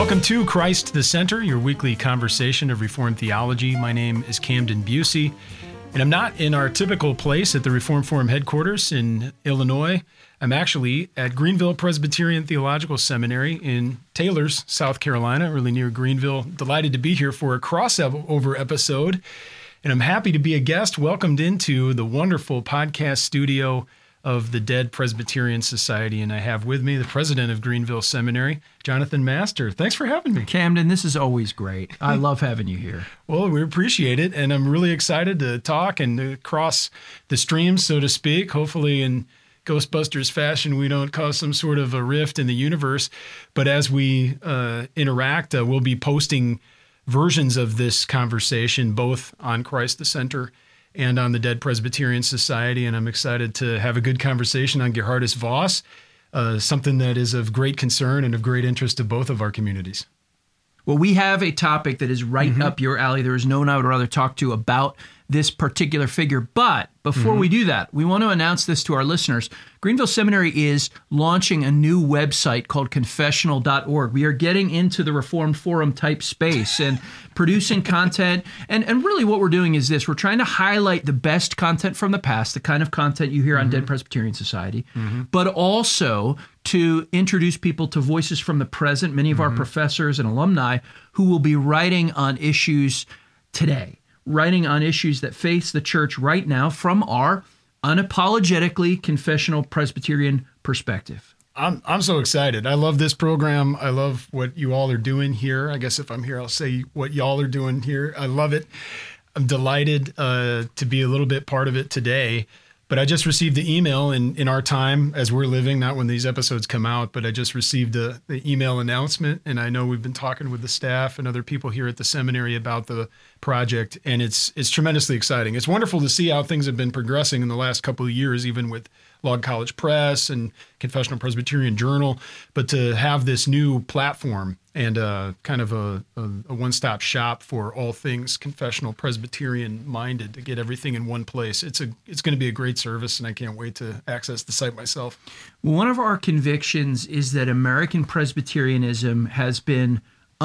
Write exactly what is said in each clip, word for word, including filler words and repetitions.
Welcome to Christ the Center, your weekly conversation of Reformed theology. My name is Camden Busey, and I'm not in our typical place at the Reformed Forum headquarters in Illinois. I'm actually at Greenville Presbyterian Theological Seminary in Taylors, South Carolina, really near Greenville. Delighted to be here for a crossover episode, and I'm happy to be a guest welcomed into the wonderful podcast studio of the Dead Presbyterian Society, and I have with me the president of Greenville Seminary, Jonathan Master. Thanks for having me. Camden, this is always great. I love having you here. Well, we appreciate it, and I'm really excited to talk and to cross the streams, so to speak. Hopefully in Ghostbusters fashion, we don't cause some sort of a rift in the universe, but as we uh, interact, uh, we'll be posting versions of this conversation, both on Christ the Center and on the Dead Presbyterian Society, and I'm excited to have a good conversation on Gerhardus Voss, uh, something that is of great concern and of great interest to both of our communities. Well, we have a topic that is right mm-hmm. up your alley. There is no one I would rather talk to about this particular figure. But before mm-hmm. we do that, we want to announce this to our listeners. Greenville Seminary is launching a new website called confessional dot org. We are getting into the Reformed Forum type space and producing content. And, and really what we're doing is this. We're trying to highlight the best content from the past, the kind of content you hear on mm-hmm. Dead Presbyterian Society, mm-hmm. but also to introduce people to voices from the present, many of mm-hmm. our professors and alumni who will be writing on issues today, writing on issues that face the church right now from our unapologetically confessional Presbyterian perspective. I'm I'm so excited. I love this program. I love what you all are doing here. I guess if I'm here, I'll say what y'all are doing here. I love it. I'm delighted uh, to be a little bit part of it today. But I just received the email in, in our time as we're living, not when these episodes come out, but I just received the, the email announcement. And I know we've been talking with the staff and other people here at the seminary about the project. And it's it's tremendously exciting. It's wonderful to see how things have been progressing in the last couple of years, even with Log College Press and Confessional Presbyterian Journal. But to have this new platform and uh, kind of a, a, a one-stop shop for all things confessional Presbyterian minded, to get everything in one place. It's a it's going to be a great service, and I can't wait to access the site myself. Well, one of our convictions is that American Presbyterianism has been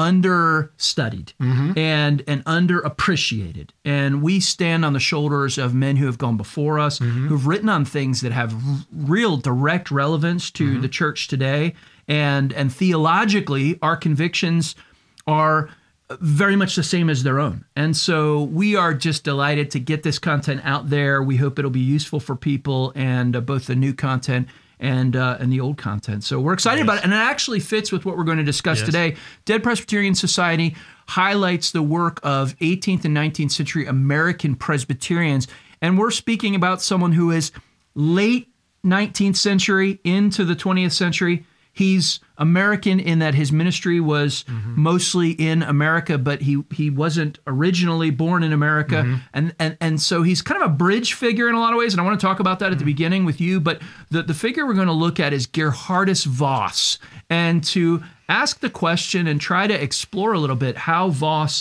understudied mm-hmm. and and underappreciated. And we stand on the shoulders of men who have gone before us, mm-hmm. who've written on things that have r- real direct relevance to mm-hmm. the church today. And and theologically, our convictions are very much the same as their own. And so we are just delighted to get this content out there. We hope it'll be useful for people, and uh, both the new content and uh, and the old content. So we're excited yes. about it. And it actually fits with what we're going to discuss yes. today. Dead Presbyterian Society highlights the work of eighteenth and nineteenth century American Presbyterians. And we're speaking about someone who is late nineteenth century into the twentieth century. He's American in that his ministry was mm-hmm. mostly in America, but he he wasn't originally born in America. Mm-hmm. And, and and so he's kind of a bridge figure in a lot of ways, and I want to talk about that at mm-hmm. the beginning with you. But the, the figure we're going to look at is Gerhardus Voss, and to ask the question and try to explore a little bit how Voss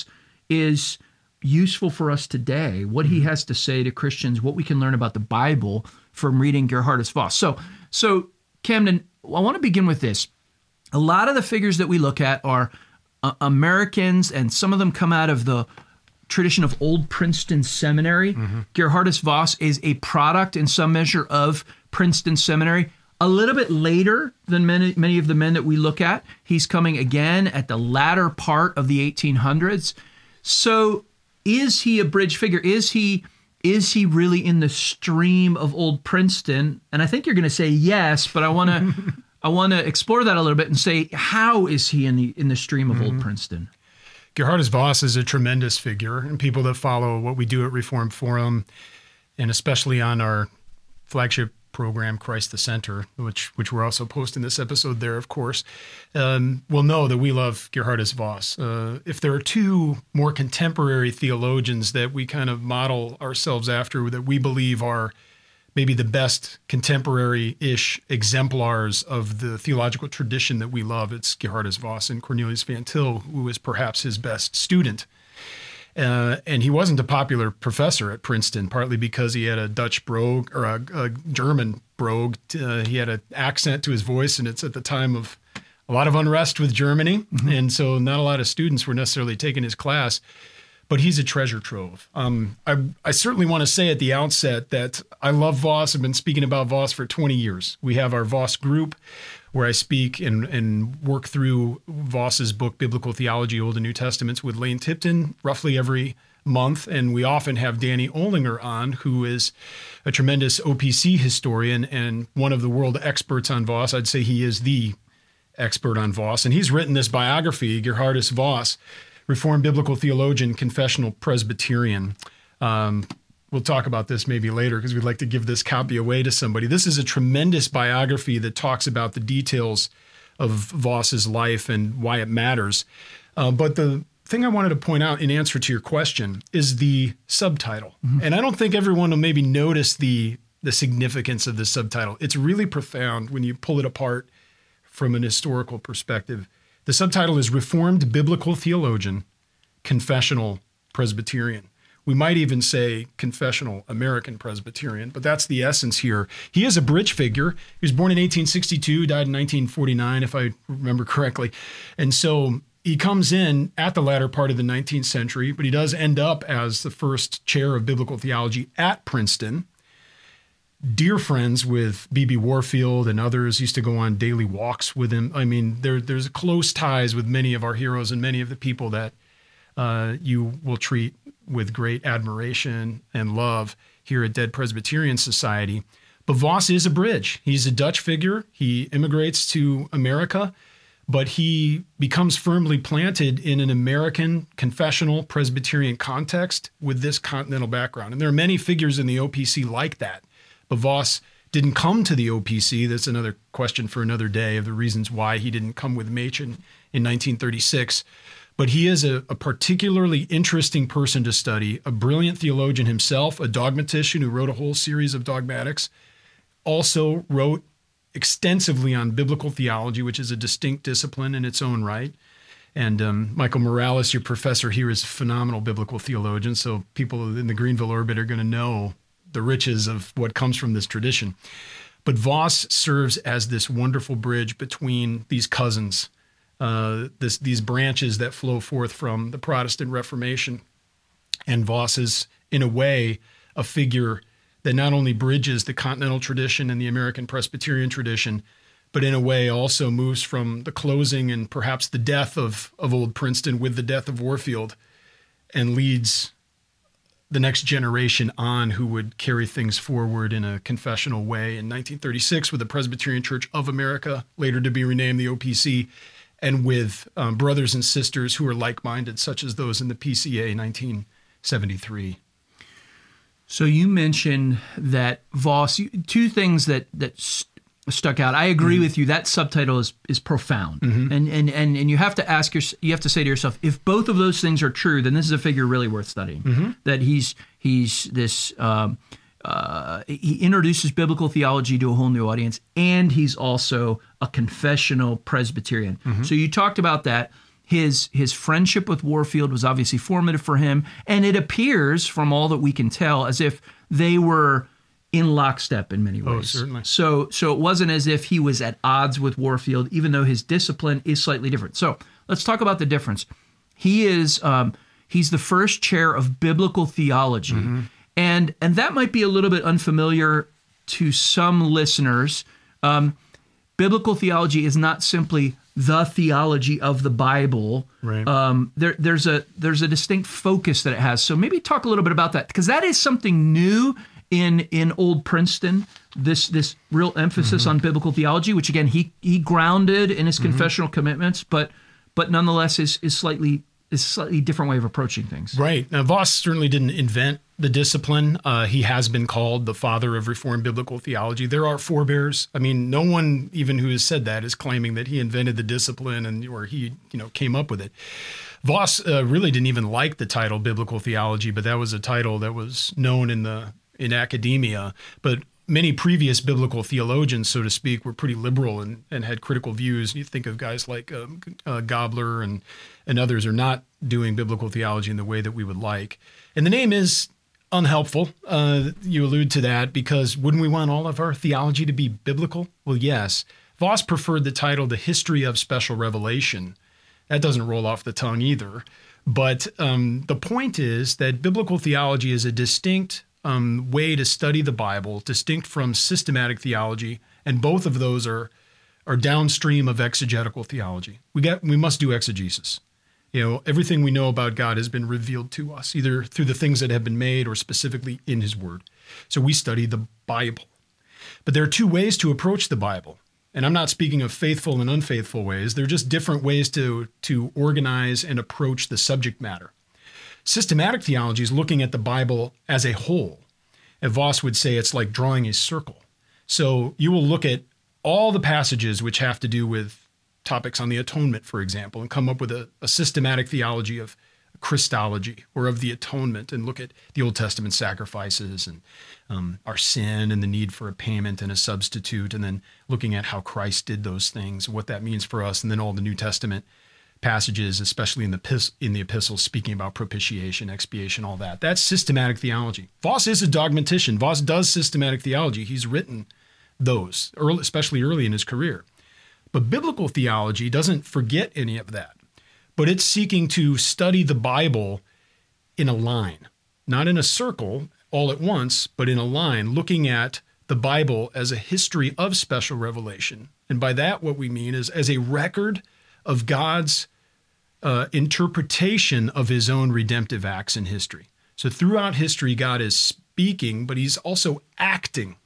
is useful for us today, what mm-hmm. he has to say to Christians, what we can learn about the Bible from reading Gerhardus Voss. So, so Camden, I want to begin with this. A lot of the figures that we look at are uh, Americans, and some of them come out of the tradition of Old Princeton Seminary. Mm-hmm. Gerhardus Voss is a product in some measure of Princeton Seminary. A little bit later than many, many of the men that we look at. He's coming again at the latter part of the eighteen hundreds. So is he a bridge figure? Is he... Is he really in the stream of Old Princeton? And I think you're going to say yes, but I want to I want to explore that a little bit and say, how is he in the in the stream of mm-hmm. Old Princeton? Gerhardus Voss is a tremendous figure, and people that follow what we do at Reformed Forum, and especially on our flagship program, Christ the Center, which which we're also posting this episode there, of course, um, will know that we love Gerhardus Voss. Uh, if there are two more contemporary theologians that we kind of model ourselves after, that we believe are maybe the best contemporary-ish exemplars of the theological tradition that we love, it's Gerhardus Voss and Cornelius Van Til, who is perhaps his best student. Uh, and he wasn't a popular professor at Princeton, partly because he had a Dutch brogue or a, a German brogue. Uh, he had an accent to his voice, and it's at the time of a lot of unrest with Germany, mm-hmm. and so not a lot of students were necessarily taking his class. But he's a treasure trove. Um, I, I certainly want to say at the outset that I love Voss. I've been speaking about Voss for twenty years. We have our Voss group where I speak and, and work through Voss's book, Biblical Theology, Old and New Testaments, with Lane Tipton roughly every month. And we often have Danny Olinger on, who is a tremendous O P C historian and one of the world experts on Voss. I'd say he is the expert on Voss. And he's written this biography, Gerhardus Voss, Reformed Biblical Theologian, Confessional Presbyterian. Um, we'll talk about this maybe later because we'd like to give this copy away to somebody. This is a tremendous biography that talks about the details of Voss's life and why it matters. Uh, but the thing I wanted to point out in answer to your question is the subtitle. Mm-hmm. And I don't think everyone will maybe notice the, the significance of the subtitle. It's really profound when you pull it apart from an historical perspective. The subtitle is Reformed Biblical Theologian, Confessional Presbyterian. We might even say Confessional American Presbyterian, but that's the essence here. He is a bridge figure. He was born in eighteen sixty-two, died in nineteen forty-nine, if I remember correctly. And so he comes in at the latter part of the nineteenth century, but he does end up as the first chair of biblical theology at Princeton. Dear friends with B B Warfield and others, used to go on daily walks with him. I mean, there, there's close ties with many of our heroes and many of the people that uh, you will treat with great admiration and love here at Dead Presbyterian Society. But Voss is a bridge. He's a Dutch figure. He immigrates to America, but he becomes firmly planted in an American confessional Presbyterian context with this continental background. And there are many figures in the O P C like that. But Voss didn't come to the O P C. That's another question for another day of the reasons why he didn't come with Machen in nineteen thirty-six. But he is a, a particularly interesting person to study, a brilliant theologian himself, a dogmatician who wrote a whole series of dogmatics, also wrote extensively on biblical theology, which is a distinct discipline in its own right. And um, Michael Morales, your professor here, is a phenomenal biblical theologian, so people in the Greenville orbit are going to know the riches of what comes from this tradition. But Voss serves as this wonderful bridge between these cousins, uh, this, these branches that flow forth from the Protestant Reformation. And Voss is, in a way, a figure that not only bridges the continental tradition and the American Presbyterian tradition, but in a way also moves from the closing and perhaps the death of, of Old Princeton with the death of Warfield and leads the next generation on who would carry things forward in a confessional way in nineteen thirty-six with the Presbyterian Church of America, later to be renamed the O P C, and with um, brothers and sisters who are like-minded, such as those in the P C A nineteen seventy-three. So you mentioned that Voss, two things that, that st- stuck out. I agree mm-hmm. with you. That subtitle is is profound. Mm-hmm. And, and and and you have to ask your, you have to say to yourself, if both of those things are true, then this is a figure really worth studying. Mm-hmm. That he's he's this um, uh, he introduces biblical theology to a whole new audience, and he's also a confessional Presbyterian. Mm-hmm. So you talked about that. His his friendship with Warfield was obviously formative for him, and it appears from all that we can tell as if they were in lockstep in many ways. Oh, certainly. So, so it wasn't as if he was at odds with Warfield, even though his discipline is slightly different. So let's talk about the difference. He is um, he's the first chair of biblical theology, mm-hmm. and and that might be a little bit unfamiliar to some listeners. Um, biblical theology is not simply the theology of the Bible. Right. Um, there, there's a there's a distinct focus that it has. So maybe talk a little bit about that, because that is something new in in Old Princeton. This this real emphasis mm-hmm. on biblical theology, which again he he grounded in his mm-hmm. confessional commitments, but but nonetheless is is slightly is a slightly different way of approaching things. Right. Now, Voss certainly didn't invent the discipline. Uh, he has been called the father of Reformed biblical theology. There are forebears. I mean, no one even who has said that is claiming that he invented the discipline and or he you know came up with it. Voss uh, really didn't even like the title biblical theology, but that was a title that was known in the in academia. But many previous biblical theologians, so to speak, were pretty liberal and, and had critical views. You think of guys like um, uh, Gabler and and others are not doing biblical theology in the way that we would like. And the name is unhelpful. Uh, you allude to that because wouldn't we want all of our theology to be biblical? Well, yes. Voss preferred the title, The History of Special Revelation. That doesn't roll off the tongue either. But um, the point is that biblical theology is a distinct um, way to study the Bible, distinct from systematic theology, and both of those are are downstream of exegetical theology. We got we must do exegesis. You know, everything we know about God has been revealed to us, either through the things that have been made or specifically in His Word. So we study the Bible. But there are two ways to approach the Bible. And I'm not speaking of faithful and unfaithful ways. They're just different ways to, to organize and approach the subject matter. Systematic theology is looking at the Bible as a whole. And Voss would say it's like drawing a circle. So you will look at all the passages which have to do with topics on the atonement, for example, and come up with a, a systematic theology of Christology or of the atonement, and look at the Old Testament sacrifices and um, our sin and the need for a payment and a substitute, and then looking at how Christ did those things, what that means for us, and then all the New Testament passages, especially in the in the epistles, speaking about propitiation, expiation, all that. That's systematic theology. Voss is a dogmatician. Voss does systematic theology. He's written those, early, especially early in his career. But biblical theology doesn't forget any of that. But it's seeking to study the Bible in a line, not in a circle all at once, but in a line, looking at the Bible as a history of special revelation. And by that, what we mean is as a record of God's uh, interpretation of His own redemptive acts in history. So throughout history, God is speaking, but He's also acting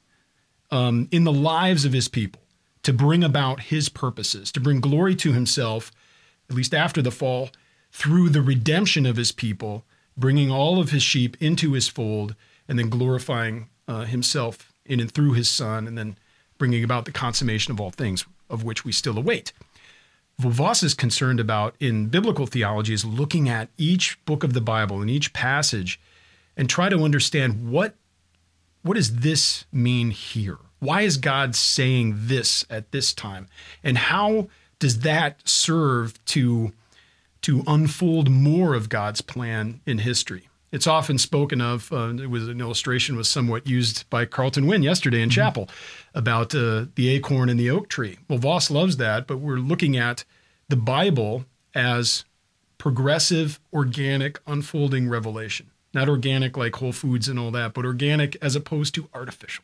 um, in the lives of His people to bring about His purposes, to bring glory to Himself, at least after the fall, through the redemption of His people, bringing all of His sheep into His fold, and then glorifying uh, Himself in and through His Son, and then bringing about the consummation of all things, of which we still await. What Voss is concerned about in biblical theology is looking at each book of the Bible and each passage and try to understand what, what does this mean here? Why is God saying this at this time? And how does that serve to, to unfold more of God's plan in history? It's often spoken of, uh, it was an illustration was somewhat used by Carlton Wynn yesterday in mm-hmm. chapel about uh, the acorn and the oak tree. Well, Voss loves that, but we're looking at the Bible as progressive, organic, unfolding revelation. Not organic like Whole Foods and all that, but organic as opposed to artificial.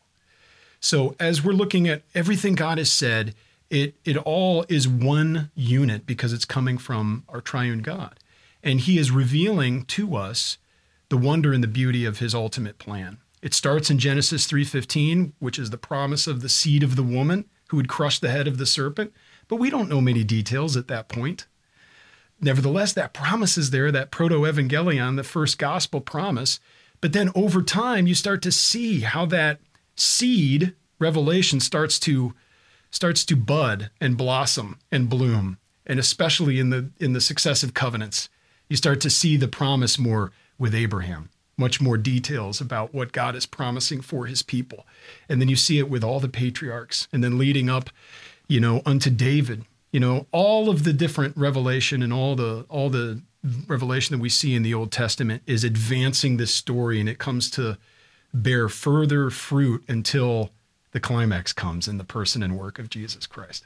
So as we're looking at everything God has said, It it all is one unit because it's coming from our triune God. And He is revealing to us the wonder and the beauty of His ultimate plan. It starts in Genesis three fifteen, which is the promise of the seed of the woman who would crush the head of the serpent. But we don't know many details at that point. Nevertheless, that promise is there, that proto-evangelion, the first gospel promise. But then over time, you start to see how that seed revelation starts to starts to bud and blossom and bloom, and especially in the in the successive covenants, you start to see the promise more with Abraham, much more details about what God is promising for His people. And then you see it with all the patriarchs, and then leading up, you know, unto David, you know, all of the different revelation and all the all the revelation that we see in the Old Testament is advancing this story, and it comes to bear further fruit until the climax comes in the person and work of Jesus Christ.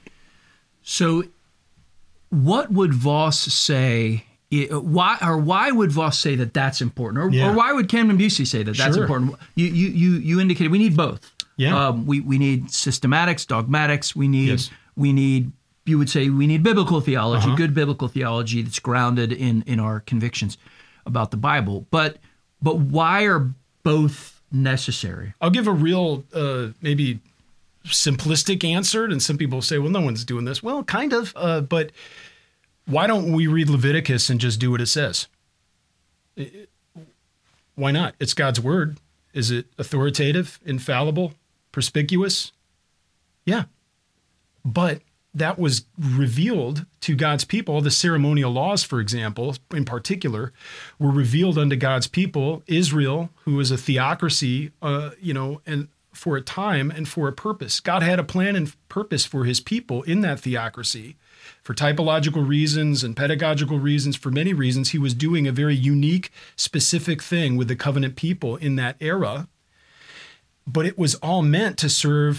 So what would Voss say, why or why would Voss say that that's important? Or, yeah. or why would Camden Busey say that that's sure. important? You, you, you, you indicated we need both. Yeah. Um, we, we need systematics, dogmatics. We need, yes. we need, you would say we need biblical theology, uh-huh. good biblical theology that's grounded in, in our convictions about the Bible. But, but why are both necessary? I'll give a real, uh, maybe simplistic answer, and some people say, well, no one's doing this. Well, kind of, uh, but why don't we read Leviticus and just do what it says? It, why not? It's God's word. Is it authoritative, infallible, perspicuous? Yeah. But that was revealed to God's people. The ceremonial laws, for example, in particular, were revealed unto God's people, Israel, who was a theocracy, uh, you know, and for a time and for a purpose. God had a plan and purpose for His people in that theocracy. For typological reasons and pedagogical reasons, for many reasons, He was doing a very unique, specific thing with the covenant people in that era. But it was all meant to serve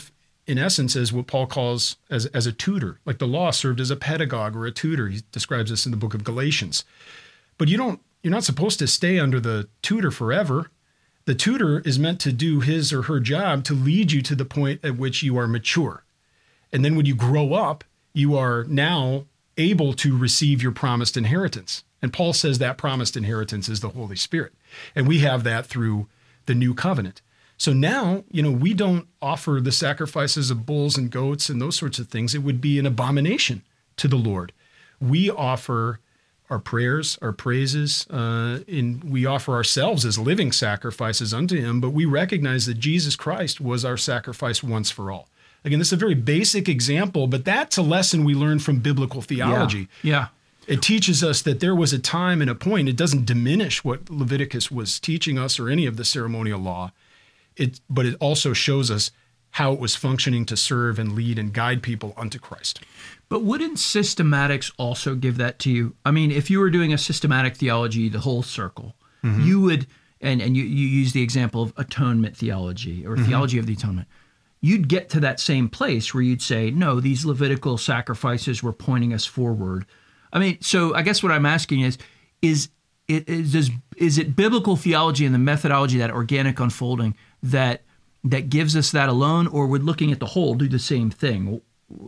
in essence, as what Paul calls as, as a tutor. Like the law served as a pedagogue or a tutor. He describes this in the book of Galatians. But you don't, you're not supposed to stay under the tutor forever. The tutor is meant to do his or her job to lead you to the point at which you are mature. And then when you grow up, you are now able to receive your promised inheritance. And Paul says that promised inheritance is the Holy Spirit. And we have that through the new covenant. So now, you know, we don't offer the sacrifices of bulls and goats and those sorts of things. It would be an abomination to the Lord. We offer our prayers, our praises, uh, in, we offer ourselves as living sacrifices unto him, but we recognize that Jesus Christ was our sacrifice once for all. Again, this is a very basic example, but that's a lesson we learn from biblical theology. Yeah. yeah. It teaches us that there was a time and a point. It doesn't diminish what Leviticus was teaching us or any of the ceremonial law. It, but it also shows us how it was functioning to serve and lead and guide people unto Christ. But wouldn't systematics also give that to you? I mean, if you were doing a systematic theology, the whole circle, mm-hmm. you would, and, and you, you use the example of atonement theology or mm-hmm. theology of the atonement, you'd get to that same place where you'd say, no, these Levitical sacrifices were pointing us forward. I mean, so I guess what I'm asking is, is it is is, is it biblical theology and the methodology, that organic unfolding, that that gives us that alone, or would looking at the whole do the same thing?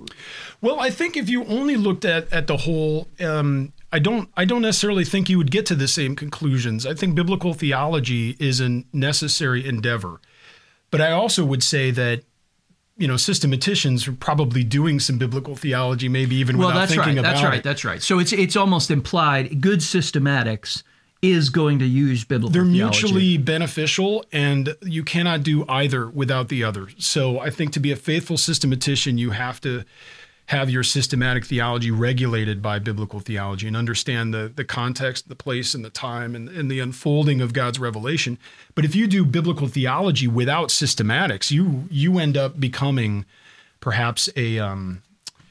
Well, I think if you only looked at at the whole, um, I don't I don't necessarily think you would get to the same conclusions. I think biblical theology is a necessary endeavor, but I also would say that, you know, systematicians are probably doing some biblical theology, maybe even well, without that's thinking right. about that's right. it. That's right. So it's it's almost implied good systematics is going to use biblical They're theology. mutually beneficial, and you cannot do either without the other. So I think to be a faithful systematician, you have to have your systematic theology regulated by biblical theology and understand the, the context, the place, and the time, and, and the unfolding of God's revelation. But if you do biblical theology without systematics, you you end up becoming perhaps a um,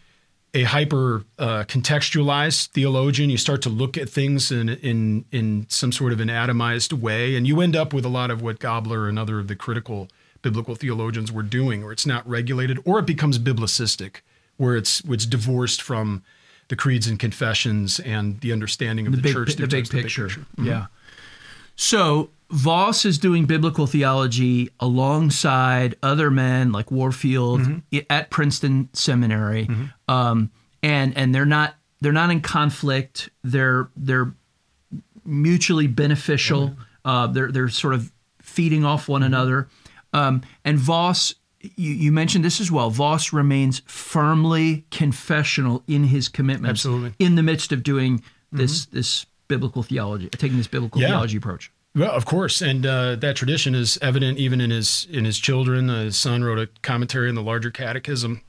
a hyper uh, contextualized theologian. You start to look at things in in in some sort of an atomized way, and you end up with a lot of what Gabler and other of the critical biblical theologians were doing, where it's not regulated, or it becomes biblicistic, where it's it's divorced from the creeds and confessions and the understanding of the, the big, church. The, big, the big picture. picture. Mm-hmm. Yeah. So Voss is doing biblical theology alongside other men like Warfield mm-hmm. at Princeton Seminary, mm-hmm. um, and and they're not they're not in conflict. They're they're mutually beneficial. Mm-hmm. Uh, they're they're sort of feeding off one mm-hmm. another. Um, and Voss, you, you mentioned this as well. Voss remains firmly confessional in his commitments, Absolutely. in the midst of doing this mm-hmm. this biblical theology, taking this biblical yeah. theology approach. Well, of course, and uh, that tradition is evident even in his in his children. Uh, his son wrote a commentary on the Larger Catechism,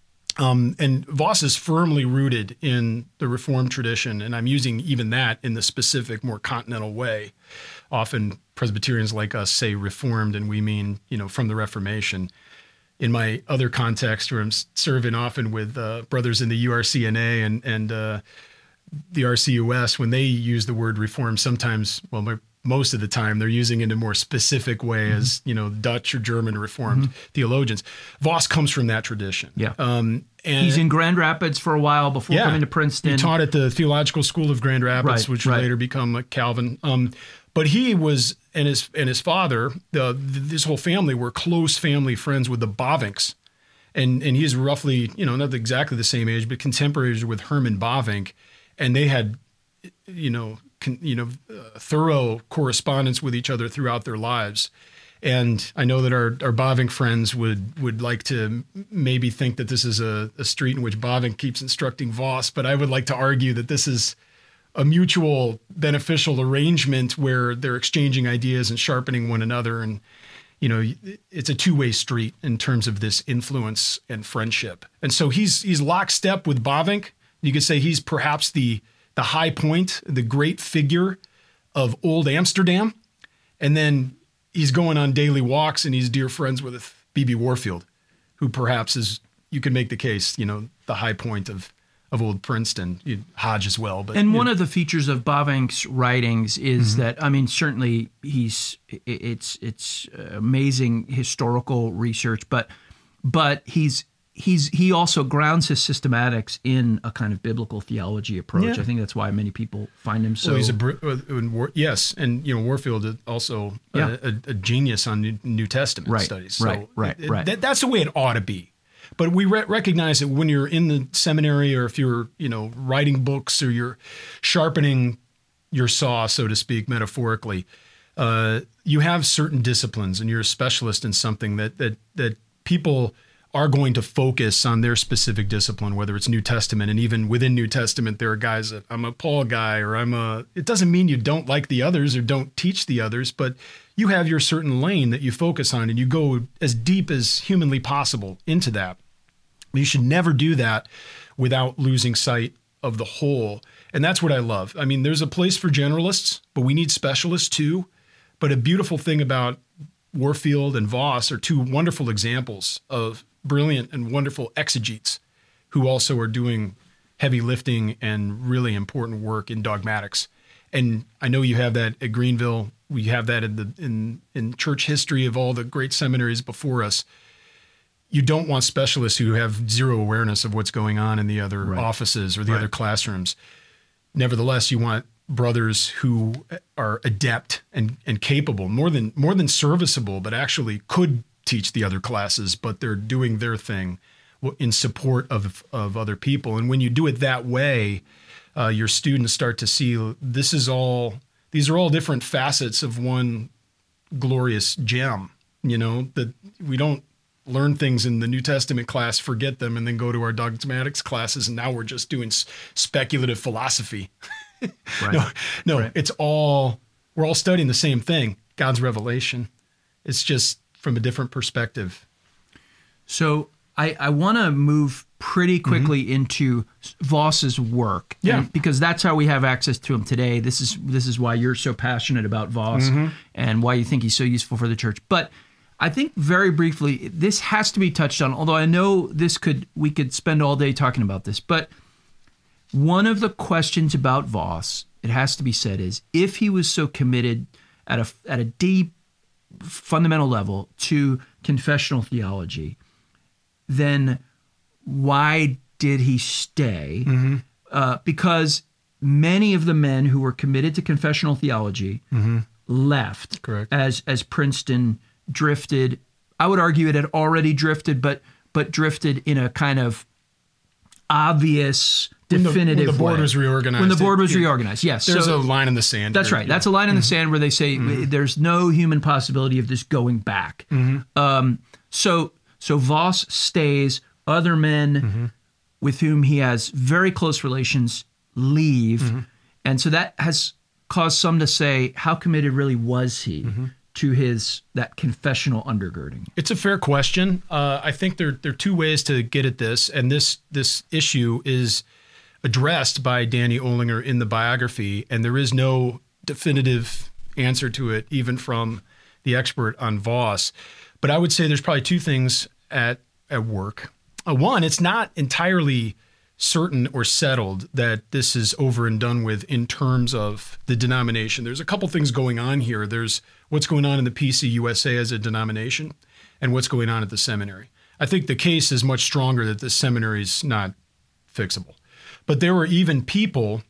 um, and Voss is firmly rooted in the Reformed tradition, and I'm using even that in the specific, more continental way. Often Presbyterians like us say Reformed, and we mean, you know, from the Reformation. In my other context, where I'm serving often with uh, brothers in the U R C N A and and uh, the R C U S, when they use the word reform, sometimes, well, my, most of the time, they're using it in a more specific way mm-hmm. as, you know, Dutch or German Reformed mm-hmm. theologians. Voss comes from that tradition. Yeah. Um, and he's in Grand Rapids for a while before yeah, coming to Princeton. He taught at the Theological School of Grand Rapids, right, which would right. later become like Calvin. Um, but he was, and his and his father, the, this whole family were close family friends with the Bavinks. And and he's roughly, you know, not exactly the same age, but contemporaries with Herman Bavinck. And they had, you know, con, you know, uh, thorough correspondence with each other throughout their lives. And I know that our, our Bavinck friends would would like to maybe think that this is a, a street in which Bavinck keeps instructing Voss, but I would like to argue that this is a mutual beneficial arrangement where they're exchanging ideas and sharpening one another. And, you know, it's a two-way street in terms of this influence and friendship. And so he's he's lockstep with Bavinck. You could say he's perhaps the the high point, the great figure of old Amsterdam. And then he's going on daily walks and he's dear friends with B B Warfield, who perhaps is, you could make the case, you know, the high point of, of old Princeton, Hodge as well. But And one know. of the features of Bavinck's writings is mm-hmm. that, I mean, certainly he's, it's, it's amazing historical research, but but he's he's he also grounds his systematics in a kind of biblical theology approach. Yeah. I think that's why many people find him so. Well, he's a br- uh, War- yes, and you know Warfield is also Yeah. a, a, a genius on New, New Testament Right, studies. So right, right, it- right. that- that's the way it ought to be. But we re- recognize that when you're in the seminary, or if you're you know writing books, or you're sharpening your saw, so to speak, metaphorically, uh, you have certain disciplines, and you're a specialist in something that that that people are going to focus on their specific discipline, whether it's New Testament, and even within New Testament, there are guys that I'm a Paul guy, or I'm a, it doesn't mean you don't like the others or don't teach the others, but you have your certain lane that you focus on, and you go as deep as humanly possible into that. You should never do that without losing sight of the whole. And that's what I love. I mean, there's a place for generalists, but we need specialists too. But a beautiful thing about Warfield and Voss are two wonderful examples of brilliant and wonderful exegetes who also are doing heavy lifting and really important work in dogmatics. And I know you have that at Greenville. We have that in the in in church history of all the great seminaries before us. You don't want specialists who have zero awareness of what's going on in the other Right. offices or the Right. other classrooms. Nevertheless, you want brothers who are adept and, and capable, more than more than serviceable, but actually could teach the other classes, but they're doing their thing in support of of other people. And when you do it that way, uh, your students start to see this is all these are all different facets of one glorious gem. You know, that we don't learn things in the New Testament class, forget them, and then go to our dogmatics classes, and now we're just doing s- speculative philosophy. Right. No, no, Right. it's all, we're all studying the same thing, God's revelation. It's just from a different perspective. So I, I want to move pretty quickly into Voss's work, Yeah. and- because that's how we have access to him today. This is this is why you're so passionate about Voss and why you think he's so useful for the church. But I think very briefly, this has to be touched on. Although I know this could we could spend all day talking about this, but one of the questions about Voss, it has to be said, is if he was so committed at a at a deep fundamental level to confessional theology, then why did he stay? Mm-hmm. Uh, because many of the men who were committed to confessional theology left Correct. as as Princeton drifted. I would argue it had already drifted, but but drifted in a kind of obvious, When the- definitive when the board way. was reorganized, When the board it- was it- reorganized, yes. There's So- a line in the sand. that's here. right. That's a line in the sand where they say there's no human possibility of this going back. Um, so so Voss stays. Other men with whom he has very close relations leave, and so that has caused some to say, how committed really was he to his that confessional undergirding? It's a fair question. Uh, I think there there are two ways to get at this, and this this issue is addressed by Danny Olinger in the biography, and there is no definitive answer to it, even from the expert on Voss. But I would say there's probably two things at at work. Uh, one, it's not entirely certain or settled that this is over and done with in terms of the denomination. There's a couple things going on here. There's what's going on in the P C U S A as a denomination and what's going on at the seminary. I think the case is much stronger that the seminary is not fixable. But there were even people,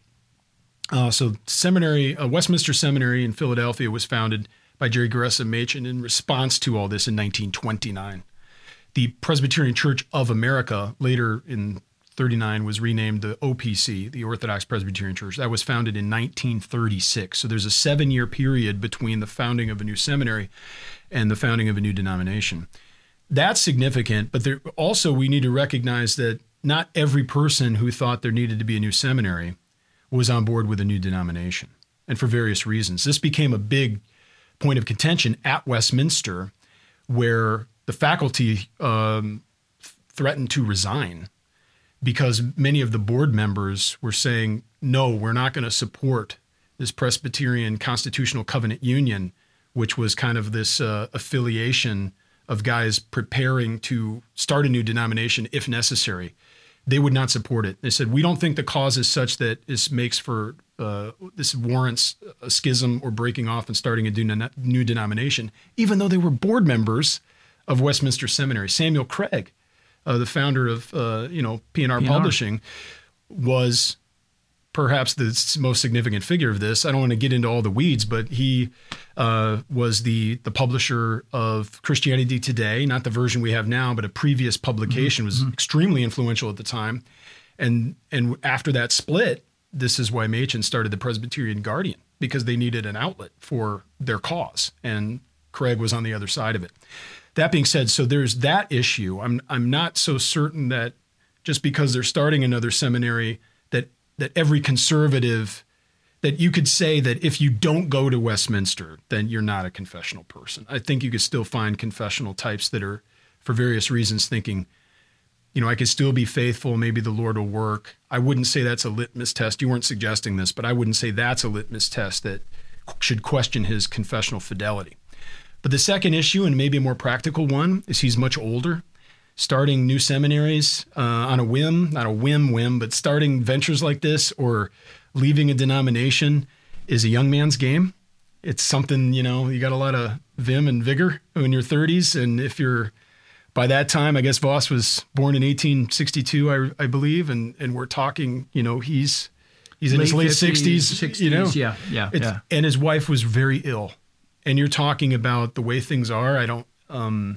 uh, so seminary, uh, Westminster Seminary in Philadelphia was founded by Jerry Gresham Machen in response to all this in nineteen twenty-nine. The Presbyterian Church of America, later in thirty-nine, was renamed the O P C, the Orthodox Presbyterian Church. That was founded in nineteen thirty-six. So there's a seven-year period between the founding of a new seminary and the founding of a new denomination. That's significant, but there also we need to recognize that not every person who thought there needed to be a new seminary was on board with a new denomination, and for various reasons. This became a big point of contention at Westminster, where the faculty um, threatened to resign because many of the board members were saying, no, we're not going to support this Presbyterian Constitutional Covenant Union, which was kind of this uh, affiliation of guys preparing to start a new denomination if necessary. They would not support it. They said, we don't think the cause is such that this makes for, uh, this warrants a schism or breaking off and starting a new, new denomination, even though they were board members of Westminster Seminary. Samuel Craig, uh, the founder of uh, you know P and R P and R. Publishing, was perhaps the most significant figure of this. I don't want to get into all the weeds, but he uh, was the the publisher of Christianity Today, not the version we have now, but a previous publication. Mm-hmm. Was extremely influential at the time. And and after that split, this is why Machen started the Presbyterian Guardian, because they needed an outlet for their cause, and Craig was on the other side of it. That being said, so there's that issue. I'm I'm not so certain that just because they're starting another seminary that that every conservative, that you could say that if you don't go to Westminster, then you're not a confessional person. I think you could still find confessional types that are, for various reasons, thinking, you know, I could still be faithful, maybe the Lord will work. I wouldn't say that's a litmus test. You weren't suggesting this, but I wouldn't say that's a litmus test that should question his confessional fidelity. But the second issue, and maybe a more practical one, is he's much older. Starting new seminaries uh, on a whim, not a whim whim, but starting ventures like this or leaving a denomination is a young man's game. It's something, you know, you got a lot of vim and vigor in your thirties. And if you're, by that time, I guess Voss was born in eighteen sixty-two, I, I believe. And, and we're talking, you know, he's he's in Late his late fifties, sixties, sixties, you know. yeah, yeah, It's, yeah. And his wife was very ill. And you're talking about the way things are. I don't... Um,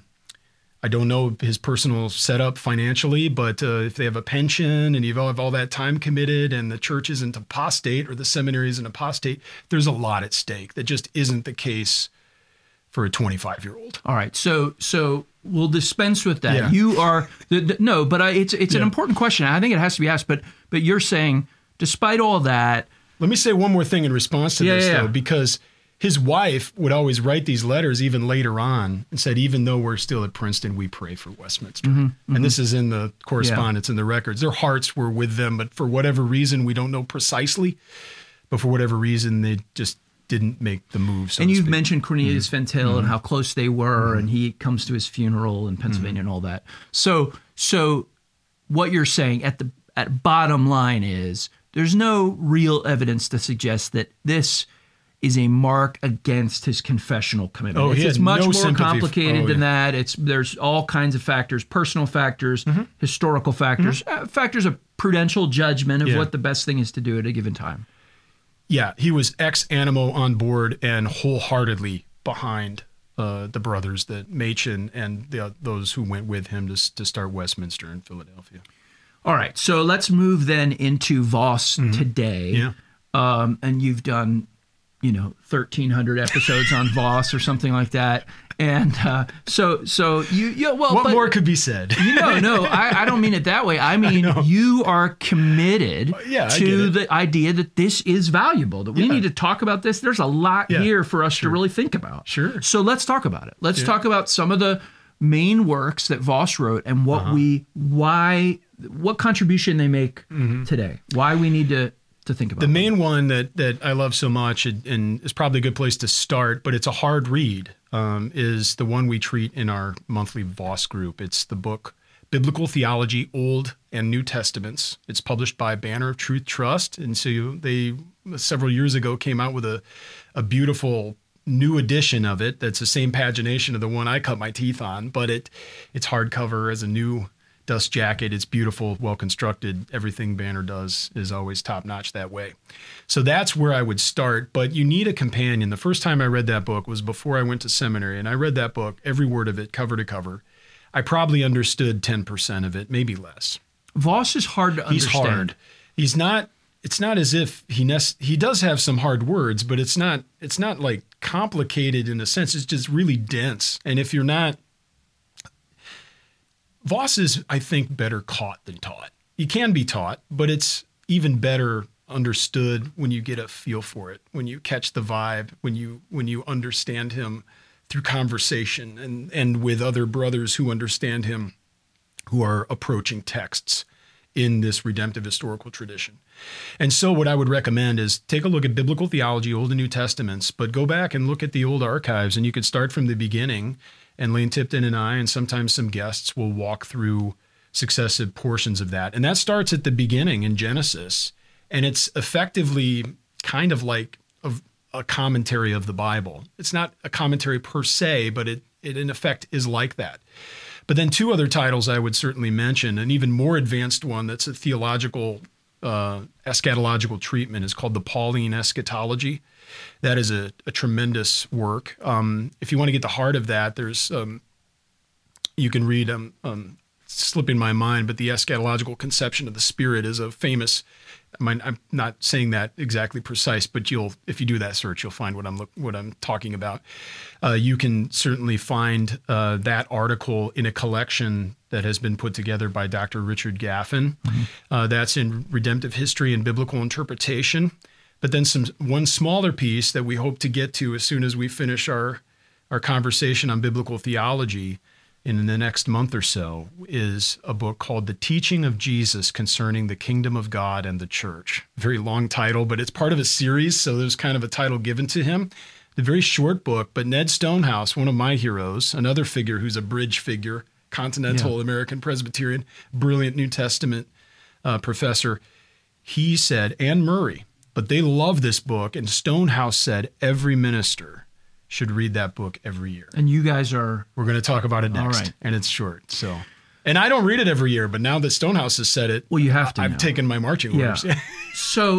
I don't know his personal setup financially, but uh, if they have a pension and you have all that time committed and the church isn't apostate or the seminary isn't apostate, there's a lot at stake that just isn't the case for a twenty-five-year-old. All right, so so we'll dispense with that. Yeah. You are the, the, no, but I, it's it's an Yeah. important question. I think it has to be asked. But but you're saying, despite all that, Let me say one more thing in response to Yeah, this, yeah, though, yeah. because his wife would always write these letters even later on and said, even though we're still at Princeton, we pray for Westminster. Mm-hmm, And this is in the correspondence, in the records. Their hearts were with them, but for whatever reason, we don't know precisely, but for whatever reason, they just didn't make the move. So and to you've speak. mentioned Cornelius Van Til Mm-hmm. and how close they were, and he comes to his funeral in Pennsylvania and all that. So so what you're saying at the at bottom line is there's no real evidence to suggest that this is a mark against his confessional commitment. Oh, he it's, it's had much no more sympathy f- complicated oh, than yeah. that. It's there's all kinds of factors, personal factors, Mm-hmm. historical factors, uh, factors of prudential judgment of Yeah. what the best thing is to do at a given time. Yeah, he was ex animo on board and wholeheartedly behind uh, the brothers that Machen and the, those who went with him to, s- to start Westminster in Philadelphia. All right, so let's move then into Voss today. Mm-hmm. Yeah. Um, and you've done, you know, thirteen hundred episodes on Voss or something like that. And uh, so, so you, you well, What but, more could be said? You know, no, I, I don't mean it that way. I mean, you are committed yeah, I to get it. the idea that this is valuable, that we Yeah. need to talk about this. There's a lot Yeah, here for us to really think about. Sure. So let's talk about it. Let's Yeah. talk about some of the main works that Voss wrote and what Uh-huh. we, why, what contribution they make today, why we need to, to think about Mm-hmm. The them. main one that, that I love so much and, and is probably a good place to start, but it's a hard read, um, is the one we treat in our monthly Voss group. It's the book Biblical Theology, Old and New Testaments. It's published by Banner of Truth Trust. And so you, they several years ago came out with a, a beautiful new edition of it that's the same pagination of the one I cut my teeth on, but it it's hardcover as a new dust jacket. It's beautiful, well constructed. Everything Banner does is always top notch that way. So that's where I would start. But you need a companion. The first time I read that book was before I went to seminary, and I read that book, every word of it, cover to cover. I probably understood ten percent of it, maybe less. Voss is hard to He's understand. hard. He's not. It's not as if he nec- he does have some hard words, but it's not. It's not like complicated in a sense. It's just really dense. And if you're not, Voss is, I think, better caught than taught. He can be taught, but it's even better understood when you get a feel for it, when you catch the vibe, when you when you understand him through conversation and and with other brothers who understand him, who are approaching texts in this redemptive historical tradition. And so what I would recommend is take a look at Biblical Theology, Old and New Testaments, but go back and look at the old archives, and you could start from the beginning, and Lane Tipton and I, and sometimes some guests, will walk through successive portions of that. And that starts at the beginning in Genesis, and it's effectively kind of like a, a commentary of the Bible. It's not a commentary per se, but it, it in effect is like that. But then two other titles I would certainly mention, an even more advanced one that's a theological, uh, eschatological treatment is called the Pauline Eschatology. That is a, a tremendous work. Um, if you want to get the heart of that, there's um, you can read, um, um, slipping my mind, but the eschatological conception of the Spirit is a famous. I mean, I'm not saying that exactly precise, but you'll, if you do that search, you'll find what I'm look, what I'm talking about. Uh, you can certainly find uh, that article in a collection that has been put together by Doctor Richard Gaffin. Mm-hmm. Uh, that's in Redemptive History and Biblical Interpretation. But then some one smaller piece that we hope to get to as soon as we finish our our conversation on biblical theology in the next month or so is a book called The Teaching of Jesus Concerning the Kingdom of God and the Church. Very long title, but it's part of a series, so there's kind of a title given to him. The very short book, but Ned Stonehouse, one of my heroes, another figure who's a bridge figure, Continental yeah. American Presbyterian, brilliant New Testament uh, professor, he said, and Murray, but they love this book, and Stonehouse said every minister should read that book every year. And you guys are... We're going to talk about it next. All right. And it's short, so... And I don't read it every year, but now that Stonehouse has said it... Well, you have to I've now. taken my marching yeah. orders. So,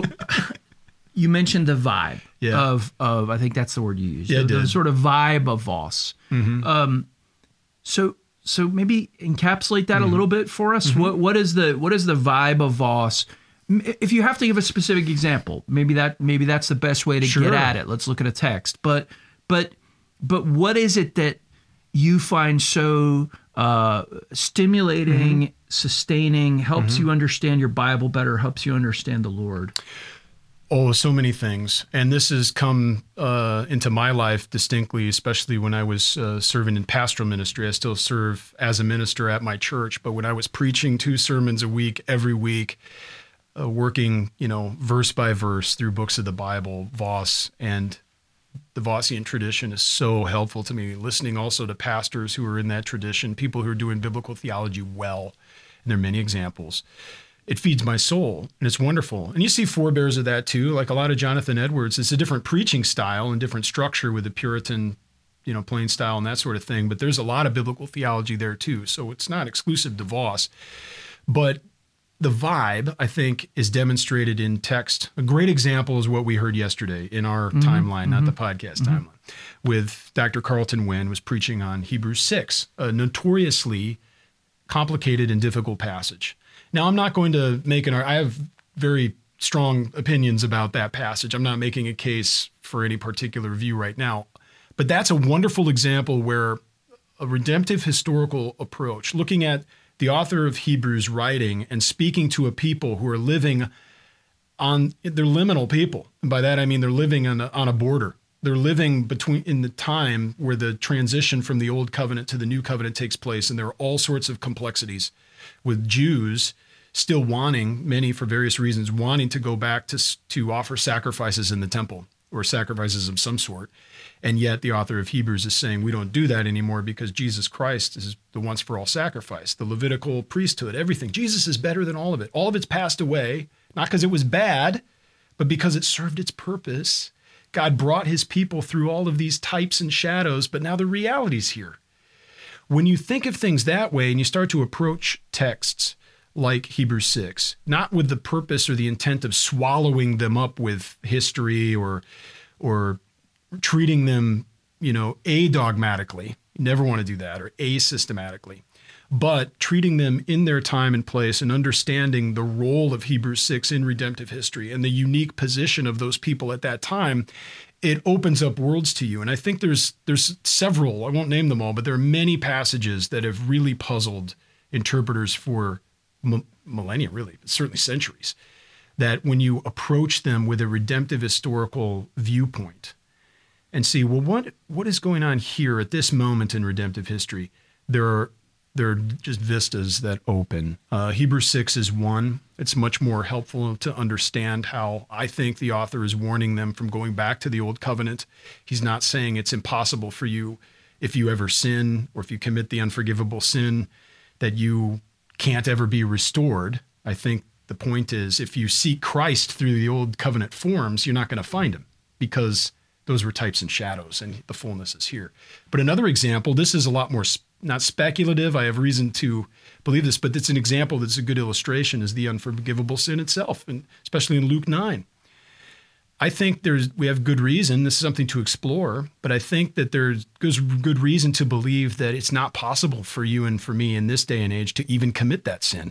you mentioned the vibe yeah. of, of... I think that's the word you used. Yeah, the, I did. the sort of vibe of Voss. Mm-hmm. Um, so, so maybe encapsulate that mm-hmm. a little bit for us. Mm-hmm. What What is the What is the vibe of Voss? If you have to give a specific example, maybe that maybe that's the best way to sure. get at it. Let's look at a text. But but but what is it that you find so uh, stimulating, mm-hmm. sustaining, helps mm-hmm. you understand your Bible better, helps you understand the Lord? Oh, so many things. And this has come uh, into my life distinctly, especially when I was uh, serving in pastoral ministry. I still serve as a minister at my church, but when I was preaching two sermons a week, every week, uh, working, you know, verse by verse through books of the Bible, Voss and the Vossian tradition is so helpful to me. Listening also to pastors who are in that tradition, people who are doing biblical theology well, and there are many examples. It feeds my soul, and it's wonderful. And you see forebears of that too, like a lot of Jonathan Edwards. It's a different preaching style and different structure with the Puritan, you know, plain style and that sort of thing. But there's a lot of biblical theology there too, so it's not exclusive to Voss. But the vibe, I think, is demonstrated in text. A great example is what we heard yesterday in our mm-hmm, timeline, mm-hmm, not the podcast mm-hmm. timeline, with Doctor Carlton Wynn was preaching on Hebrews six, a notoriously complicated and difficult passage. Now, I'm not going to make an, I have very strong opinions about that passage. I'm not making a case for any particular view right now, but that's a wonderful example where a redemptive historical approach, looking at the author of Hebrews writing and speaking to a people who are living on, they're liminal people. And by that, I mean they're living on a, on a border. They're living between in the time where the transition from the old covenant to the new covenant takes place. And there are all sorts of complexities with Jews still wanting, many for various reasons, wanting to go back to, to offer sacrifices in the temple or sacrifices of some sort. And yet the author of Hebrews is saying we don't do that anymore because Jesus Christ is the once for all sacrifice, the Levitical priesthood, everything. Jesus is better than all of it. All of it's passed away, not because it was bad, but because it served its purpose. God brought his people through all of these types and shadows, but now the reality's here. When you think of things that way and you start to approach texts like Hebrews six, not with the purpose or the intent of swallowing them up with history or or treating them, you know, adogmatically. You never want to do that, or asystematically. But treating them in their time and place and understanding the role of Hebrews six in redemptive history and the unique position of those people at that time, it opens up worlds to you. And I think there's there's several, I won't name them all, but there are many passages that have really puzzled interpreters for m- millennia, really, but certainly centuries, that when you approach them with a redemptive historical viewpoint and see, well, what what is going on here at this moment in redemptive history, there are There are just vistas that open. Uh, Hebrews six is one. It's much more helpful to understand how I think the author is warning them from going back to the old covenant. He's not saying it's impossible for you if you ever sin or if you commit the unforgivable sin that you can't ever be restored. I think the point is if you seek Christ through the old covenant forms, you're not going to find him because those were types and shadows, and the fullness is here. But another example, this is a lot more sp- not speculative. I have reason to believe this, but it's an example that's a good illustration, is the unforgivable sin itself, and especially in Luke nine. I think there's we have good reason. This is something to explore, but I think that there's good reason to believe that it's not possible for you and for me in this day and age to even commit that sin.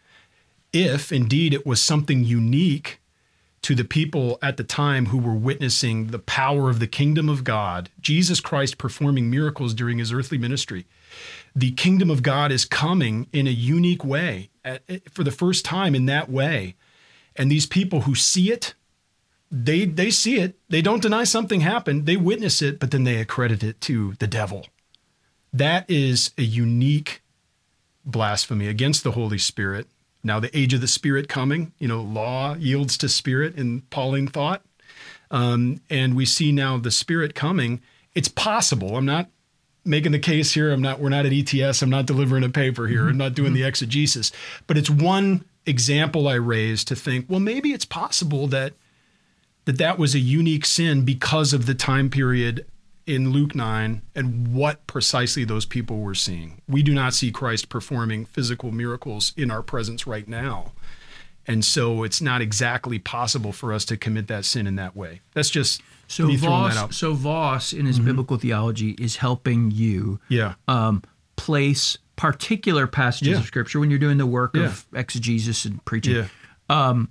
If indeed it was something unique to the people at the time who were witnessing the power of the kingdom of God, Jesus Christ performing miracles during his earthly ministry. The kingdom of God is coming in a unique way, at, for the first time in that way. And these people who see it, they they see it. They don't deny something happened. They witness it, but then they accredit it to the devil. That is a unique blasphemy against the Holy Spirit. Now, the age of the Spirit coming, you know, law yields to Spirit in Pauline thought. Um, and we see now the Spirit coming. It's possible. I'm not making the case here. I'm not, we're not at E T S. I'm not delivering a paper here. I'm not doing the exegesis. But it's one example I raised to think, well, maybe it's possible that that that was a unique sin because of the time period in Luke nine and what precisely those people were seeing. We do not see Christ performing physical miracles in our presence right now. And so it's not exactly possible for us to commit that sin in that way. That's just so me throwing that Voss. out. So Voss, in his Mm-hmm. biblical theology, is helping you Yeah. um, place particular passages Yeah. of Scripture when you're doing the work Yeah. of exegesis and preaching Yeah. um,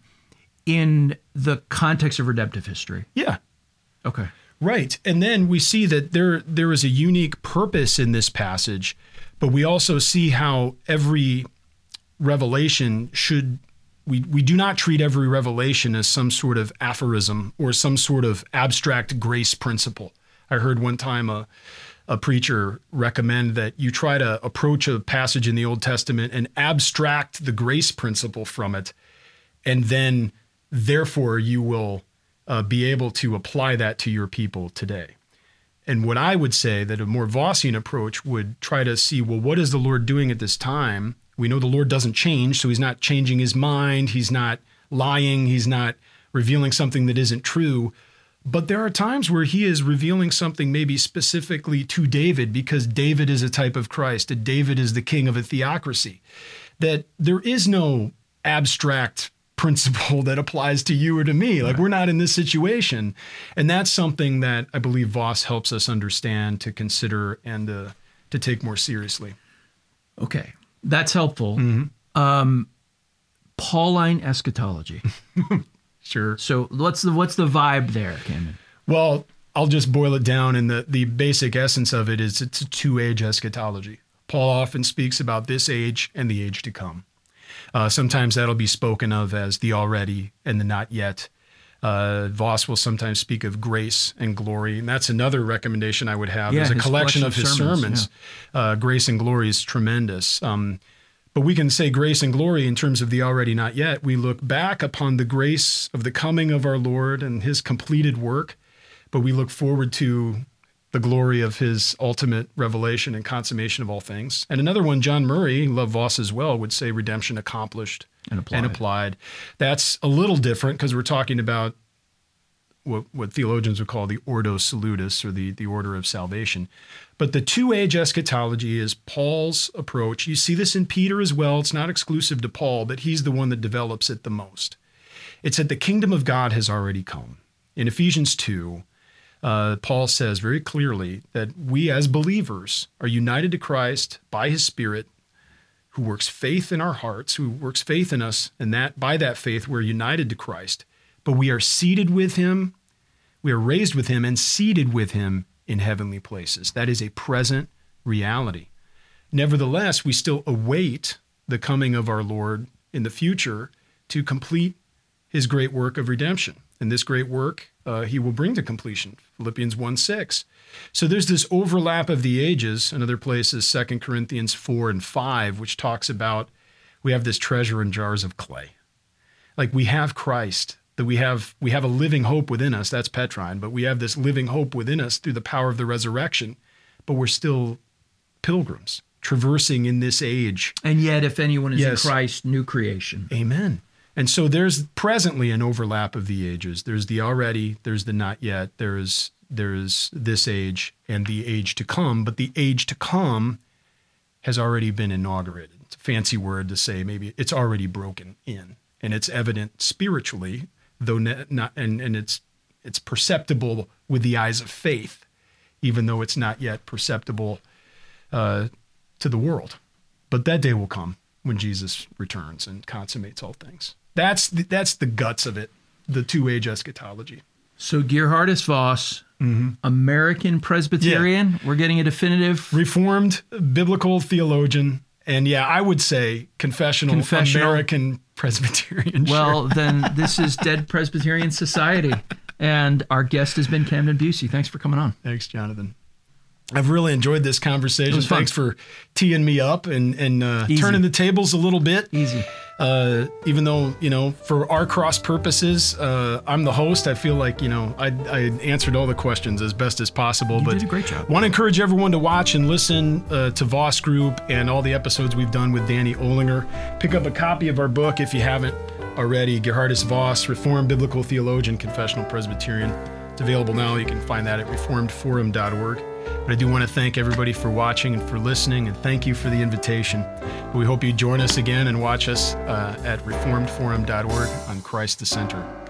in the context of redemptive history. Yeah. Okay. Right. And then we see that there there is a unique purpose in this passage, but we also see how every revelation should, we, we do not treat every revelation as some sort of aphorism or some sort of abstract grace principle. I heard one time a, a preacher recommend that you try to approach a passage in the Old Testament and abstract the grace principle from it, and then therefore you will Uh, be able to apply that to your people today. And what I would say that a more Vossian approach would try to see, well, what is the Lord doing at this time? We know the Lord doesn't change, so he's not changing his mind. He's not lying. He's not revealing something that isn't true. But there are times where he is revealing something maybe specifically to David, because David is a type of Christ, and David is the king of a theocracy. That there is no abstract principle that applies to you or to me. Like, we're not in this situation. And that's something that I believe Voss helps us understand, to consider, and uh, to take more seriously. Okay. That's helpful. Mm-hmm. Um, Pauline eschatology. Sure. So what's the what's the vibe there, Camden? Well, I'll just boil it down, and the, the basic essence of it is it's a two-age eschatology. Paul often speaks about this age and the age to come. Uh, sometimes that'll be spoken of as the already and the not yet. Uh, Voss will sometimes speak of grace and glory, and that's another recommendation I would have. Yeah, There's a his collection collection of of his sermons, sermons. Uh, grace and glory is tremendous. Um, but we can say grace and glory in terms of the already not yet. We look back upon the grace of the coming of our Lord and his completed work, but we look forward to the glory of his ultimate revelation and consummation of all things. And another one, John Murray, love Voss as well, would say redemption accomplished And applied. and applied. That's a little different because we're talking about what, what theologians would call the Ordo Salutis, or the, the order of salvation. But the two-age eschatology is Paul's approach. You see this in Peter as well. It's not exclusive to Paul, but he's the one that develops it the most. It's that the kingdom of God has already come. In Ephesians two, Uh, Paul says very clearly that we as believers are united to Christ by his Spirit, who works faith in our hearts, who works faith in us, and that by that faith we're united to Christ. But we are seated with him, we are raised with him, and seated with him in heavenly places. That is a present reality. Nevertheless, we still await the coming of our Lord in the future to complete his great work of redemption. And this great work uh, he will bring to completion, Philippians one six. So there's this overlap of the ages. Another place is Second Corinthians four and five, which talks about we have this treasure in jars of clay. Like, we have Christ, that we have we have a living hope within us. That's Petrine, but we have this living hope within us through the power of the resurrection, but we're still pilgrims traversing in this age. And yet, if anyone is Yes. in Christ, new creation. Amen. And so there's presently an overlap of the ages. There's the already, there's the not yet, there's there's this age and the age to come, but the age to come has already been inaugurated. It's a fancy word to say maybe it's already broken in, and it's evident spiritually, though not, and, and it's it's perceptible with the eyes of faith, even though it's not yet perceptible uh, to the world. But that day will come when Jesus returns and consummates all things. That's the, that's the guts of it, the two-age eschatology. So Gerhardus Voss, mm-hmm. American Presbyterian, yeah. We're getting a definitive... Reformed biblical theologian, and yeah, I would say confessional, confessional. American Presbyterian. Well, sure. Then this is Dead Presbyterian Society, and our guest has been Camden Busey. Thanks for coming on. Thanks, Jonathan. I've really enjoyed this conversation. Thanks for teeing me up and, and uh, turning the tables a little bit. Easy. Uh, even though, you know, for our cross purposes, uh, I'm the host. I feel like, you know, I, I answered all the questions as best as possible. You but did a great job. Want to encourage everyone to watch and listen uh, to Voss Group and all the episodes we've done with Danny Olinger. Pick up a copy of our book if you haven't already. Gerhardus Voss, Reformed Biblical Theologian, Confessional Presbyterian. It's available now. You can find that at reformed forum dot org. But I do want to thank everybody for watching and for listening, and thank you for the invitation. We hope you join us again and watch us uh, at reformed forum dot org on Christ the Center.